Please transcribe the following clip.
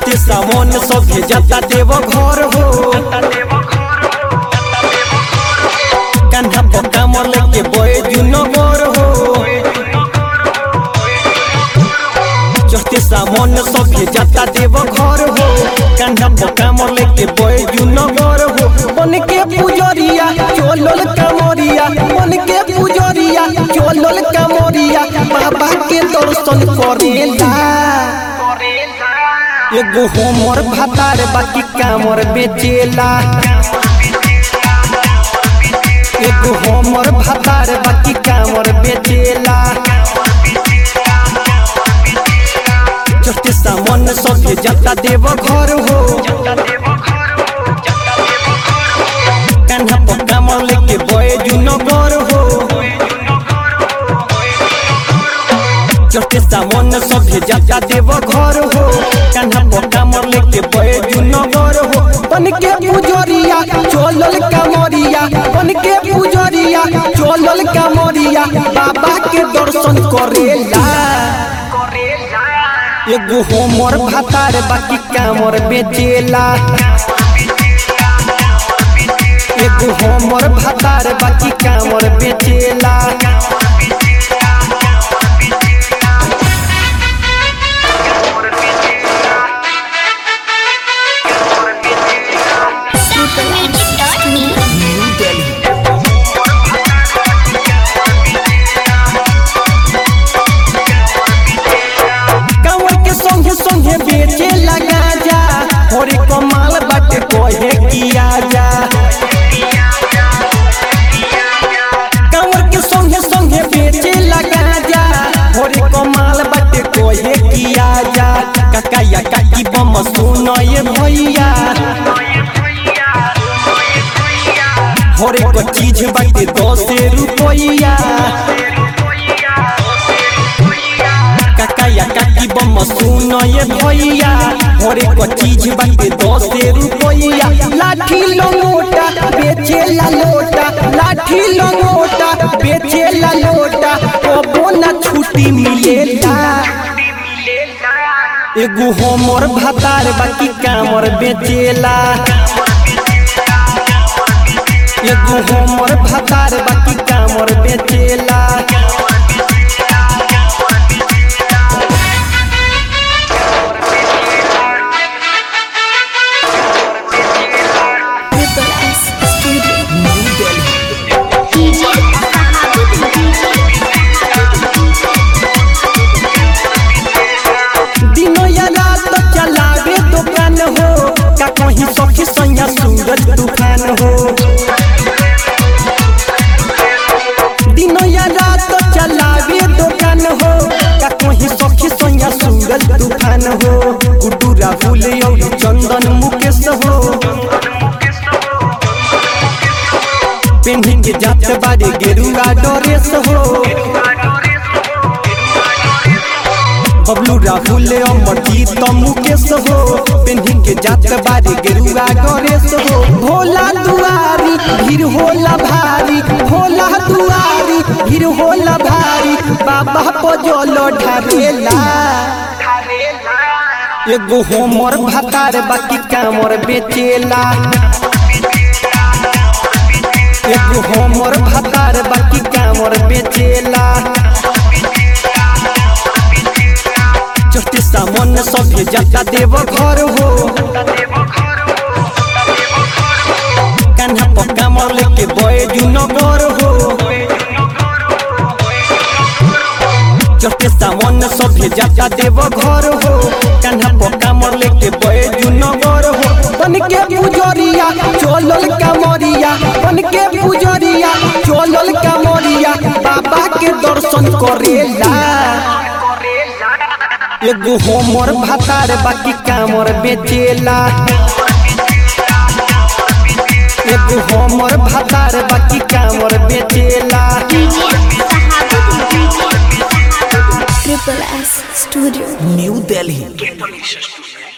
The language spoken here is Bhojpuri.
चढ़ते सावन सभे जाता देव घर हो कान्हा पक्का मर लेके बैजू नगर हो चढ़ते सावन सभे जाता देव घर हो कान्हा पक्का मर लेके बैजू नगर हो बन के पुजरिया चोलल कमरिया बन के पुजरिया चोलल कमरिया बाबा के दर्शन करेला एगो हमर भातार बाकी कामर बेचेला एगो हमर भातार बाकी कामर बेचेला चढ़ते सावन सभे जाता देव घर हो कान्हा पक्का मर लेके बैजू नगर हो चढ़ते सावन सभे जाता देव घर हो कान्हा पक्का मर लेके बैजू नगर हो बन के पुजरिया चोलल कमरिया बन के पुजरिया चोलल कमरिया बाबा के दर्शन करेला एगो हमर भातार बाकी कामर बेचेला एगो हमर भातार बाकी कामर बेचेला बेचे लगा जा और कमाल बाटे कोहे किया जा कंवर के संगे संगे बेचे लगा जा और कमाल बाटे कोहे किया जा काका या काकी बम सुनो ये भैया और एक चीज बाटे 10 रुपया काका या काकी बम सुनो ये भैया और एक चीज बाटे 10 रुपया लाठी लंगोटा बेचे ला लोटा लाठी लंगोटा बेचे ला लोटा कबो ना छुट्टी मिलेला एगो हमर भातार बाकी कामर बेचेला एगो हमर भातार बाकी कामर बेचेला सखी सैया सूरज तूफान हो दिनो या रात चलावे दुकान हो कहीं सखी सैया सूरज तूफान हो गुड्डू राहुल और चंदन मुकेश हो पेन्ही के जात बारे गेरुआ ड्रेस हो बबलू राहुल अमरजीत मुकेश हो पेन्ही के जात बारी गेरुआ ड्रेस हो भोला दुआरी भीड़ होला भारी भोला दुआरी भीड़ होला भारी बाबा पजल ढारेला एगो हमर भातार बाकी कामर बेचेला एगो हमर भातार बाकी कामर बेचेला चढ़ते सावन सभे जाता देव घर हो कान्हा पक्का मर लेके बैजू नगर हो चढ़ते सावन सभे जाता देव घर हो कान्हा पक्का मर लेके बैजू नगर हो बन के पुजरिया चोलल कमरिया बन के पुजरिया चोलल कमरिया बाबा के दर्शन करेला एगो हमर भातार बाकी कामर बेचेला एगो हमर भातार बाकी कामर बेचेला Triple S Studio new Delhi.